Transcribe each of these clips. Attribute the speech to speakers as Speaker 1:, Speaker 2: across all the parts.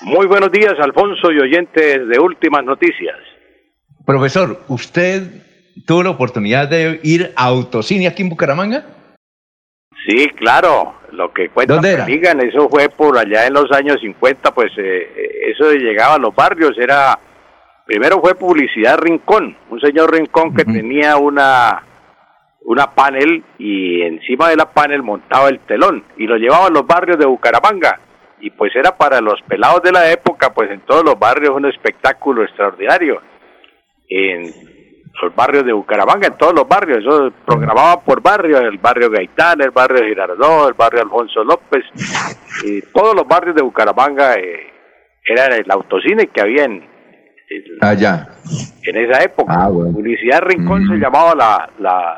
Speaker 1: Muy buenos días, Alfonso y oyentes de Últimas Noticias.
Speaker 2: Profesor, ¿usted tuvo la oportunidad de ir a Autocine aquí en Bucaramanga?
Speaker 1: Sí, claro, lo que cuentan
Speaker 2: ¿Dónde era?
Speaker 1: digan, eso fue por allá en los años 50, pues eso de llegaba a los barrios primero fue Publicidad Rincón, un señor Rincón que tenía una panel y encima de la panel montaba el telón y lo llevaba a los barrios de Bucaramanga. Y pues era para los pelados de la época, pues en todos los barrios un espectáculo extraordinario. En los barrios de Bucaramanga, en todos los barrios, eso programaba por barrio, el barrio Gaitán, el barrio Girardot, el barrio Alfonso López, y todos los barrios de Bucaramanga era el autocine que había en esa época.
Speaker 2: Bueno.
Speaker 1: Publicidad Rincón se llamaba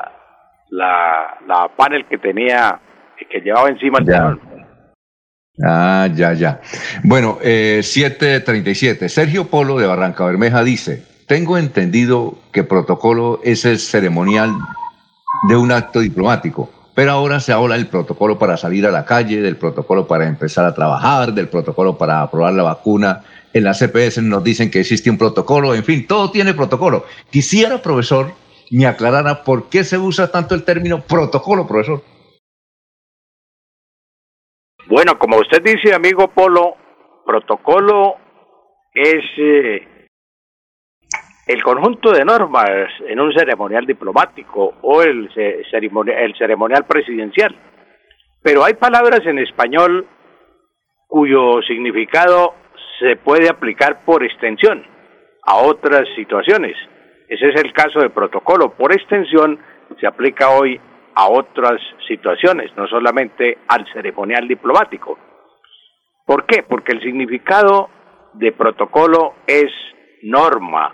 Speaker 1: la panel que tenía, que llevaba encima el telón.
Speaker 2: Ya. Bueno, 7:37. Sergio Polo de Barranca Bermeja dice: tengo entendido que protocolo es el ceremonial de un acto diplomático, pero ahora se habla del protocolo para salir a la calle, del protocolo para empezar a trabajar, del protocolo para aprobar la vacuna. En la CPS nos dicen que existe un protocolo, en fin, todo tiene protocolo. Quisiera, profesor, me aclarara por qué se usa tanto el término protocolo, profesor.
Speaker 1: Bueno, como usted dice, amigo Polo, protocolo es el conjunto de normas en un ceremonial diplomático o el ceremonial presidencial. Pero hay palabras en español cuyo significado se puede aplicar por extensión a otras situaciones. Ese es el caso de protocolo. Por extensión se aplica hoy a otras situaciones, no solamente al ceremonial diplomático. ¿Por qué? Porque el significado de protocolo es norma,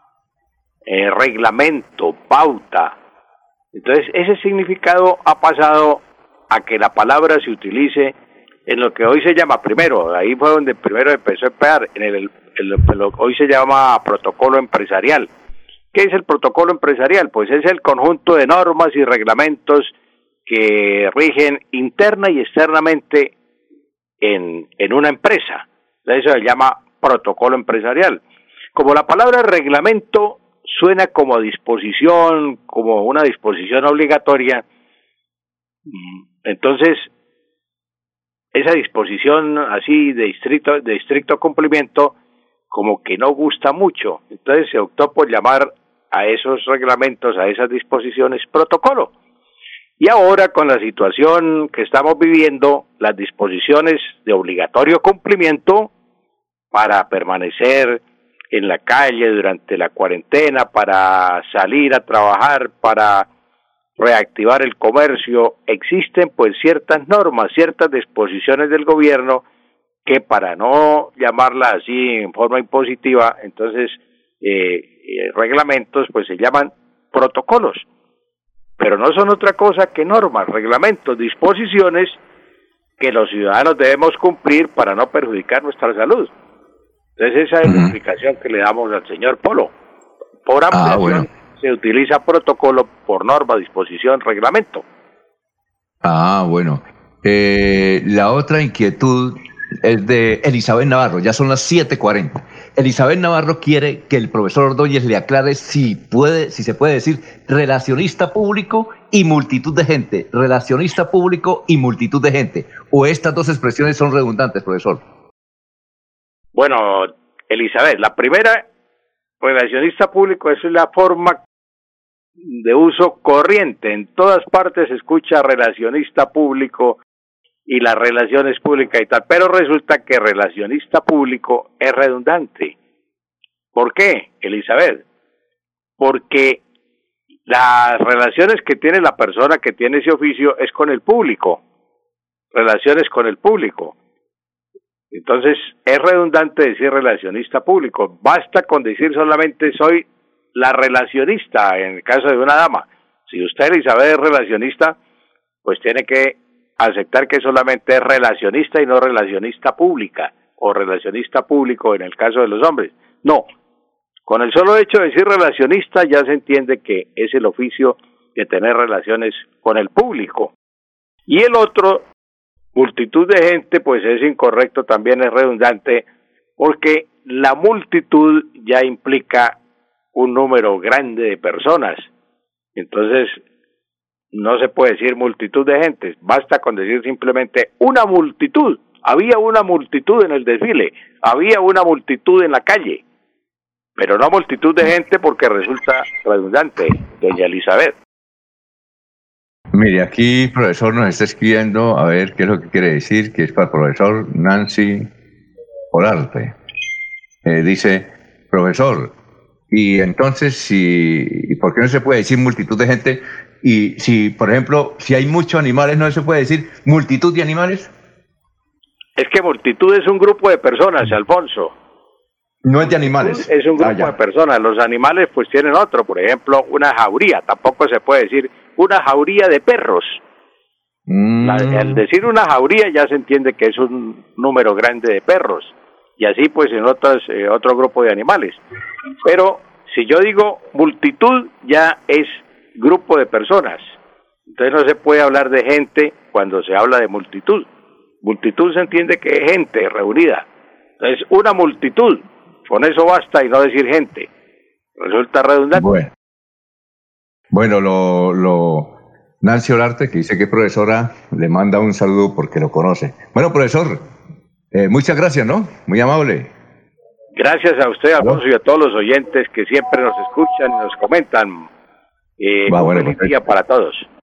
Speaker 1: reglamento, pauta. Entonces, ese significado ha pasado a que la palabra se utilice en lo que hoy se llama, primero, ahí fue donde primero empezó a emplear, hoy se llama protocolo empresarial. ¿Qué es el protocolo empresarial? Pues es el conjunto de normas y reglamentos que rigen interna y externamente en una empresa. Eso se llama protocolo empresarial. Como la palabra reglamento suena como disposición, como una disposición obligatoria, entonces esa disposición así de estricto cumplimiento como que no gusta mucho. Entonces se optó por llamar a esos reglamentos, a esas disposiciones, protocolo. Y ahora, con la situación que estamos viviendo, las disposiciones de obligatorio cumplimiento para permanecer en la calle durante la cuarentena, para salir a trabajar, para reactivar el comercio, existen pues ciertas normas, ciertas disposiciones del gobierno que, para no llamarla así en forma impositiva, entonces reglamentos pues se llaman protocolos, pero no son otra cosa que normas, reglamentos, disposiciones que los ciudadanos debemos cumplir para no perjudicar nuestra salud. Entonces esa es la explicación que le damos al señor Polo. Por ampliación se utiliza protocolo, por norma, disposición, reglamento.
Speaker 2: Bueno. La otra inquietud es de Elizabeth Navarro, ya son las 7:40. Elizabeth Navarro quiere que el profesor Ordóñez le aclare si se puede decir relacionista público y multitud de gente, relacionista público y multitud de gente, o estas dos expresiones son redundantes, profesor.
Speaker 1: Bueno, Elizabeth, la primera, relacionista público, es la forma de uso corriente. En todas partes se escucha relacionista público y las relaciones públicas y tal, pero resulta que relacionista público es redundante. ¿Por qué, Elizabeth? Porque las relaciones que tiene la persona que tiene ese oficio es con el público, relaciones con el público. Entonces, es redundante decir relacionista público. Basta con decir solamente soy la relacionista, en el caso de una dama. Si usted, Elizabeth, es relacionista, pues tiene que aceptar que solamente es relacionista y no relacionista pública, o relacionista público en el caso de los hombres. No, con el solo hecho de decir relacionista ya se entiende que es el oficio de tener relaciones con el público. Y el otro, multitud de gente, pues es incorrecto, también es redundante, porque la multitud ya implica un número grande de personas. Entonces, no se puede decir multitud de gente, basta con decir simplemente una multitud. Había una multitud en el desfile, había una multitud en la calle, pero no multitud de gente porque resulta redundante, doña Elizabeth.
Speaker 2: Mire, aquí el profesor nos está escribiendo, a ver qué es lo que quiere decir, que es para el profesor Nancy Olarte. Dice, profesor, y entonces, ¿por qué no se puede decir multitud de gente? Y si, por ejemplo, si hay muchos animales, ¿no se puede decir multitud de animales?
Speaker 1: Es que multitud es un grupo de personas, Alfonso.
Speaker 2: No es de animales.
Speaker 1: Es un grupo de personas. Los animales pues tienen otro, por ejemplo, una jauría. Tampoco se puede decir una jauría de perros. Al decir una jauría ya se entiende que es un número grande de perros. Y así pues en otro grupo de animales. Pero si yo digo multitud ya es grupo de personas. Entonces no se puede hablar de gente cuando se habla de multitud. Multitud se entiende que es gente reunida. Entonces una multitud, con eso basta y no decir gente. Resulta redundante.
Speaker 2: Bueno, Nancy Olarte, que dice que es profesora, le manda un saludo porque lo conoce. Bueno, profesor, muchas gracias, ¿no? Muy amable.
Speaker 1: Gracias a usted, Alfonso, y a todos los oyentes que siempre nos escuchan y nos comentan. Feliz día para todos.